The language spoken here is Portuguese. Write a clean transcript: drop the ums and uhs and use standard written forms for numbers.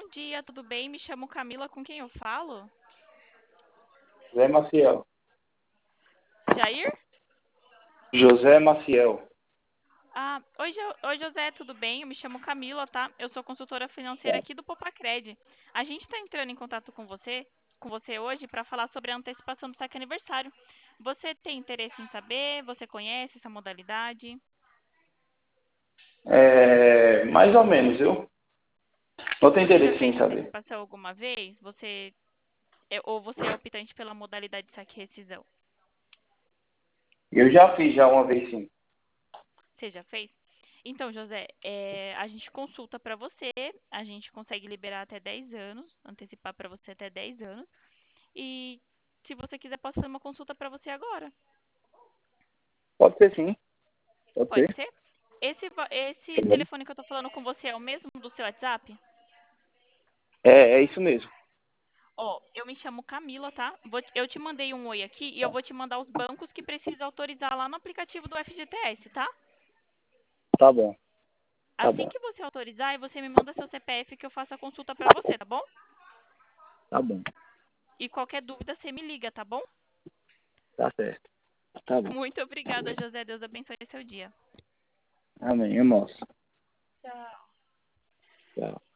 dia, tudo bem? Me chamo Camila, com quem eu falo? José Maciel. Jair? José Maciel. Oi, José, tudo bem? Eu me chamo Camila, tá? Eu sou consultora financeira aqui do Popacred. A gente está entrando em contato com você hoje para falar sobre a antecipação do saque aniversário. Você tem interesse em saber? Você conhece essa modalidade? Mais ou menos, viu? Não tem Você já interesse fez em saber. antecipação alguma vez? Ou você é optante pela modalidade de saque e rescisão? Eu já fiz já uma vez, sim. Você já fez? Então, José, a gente consulta para você, a gente consegue liberar até 10 anos, antecipar para você até 10 anos. E se você quiser, posso fazer uma consulta para você agora. Pode ser, sim. Pode Pode ser. ser? Esse telefone que eu tô falando com você é o mesmo do seu WhatsApp? É isso mesmo. Ó, eu me chamo Camila, tá? Eu te mandei um oi aqui e eu vou te mandar os bancos que precisa autorizar lá no aplicativo do FGTS, tá? Tá bom. Tá Assim bom. que você autorizar, você me manda seu CPF que eu faço a consulta para você, tá bom? Tá bom. E qualquer dúvida, você me liga, tá bom? Tá certo. Tá bom. Muito obrigada, José. Deus abençoe seu dia. Amém. É nosso. Tchau. Tchau.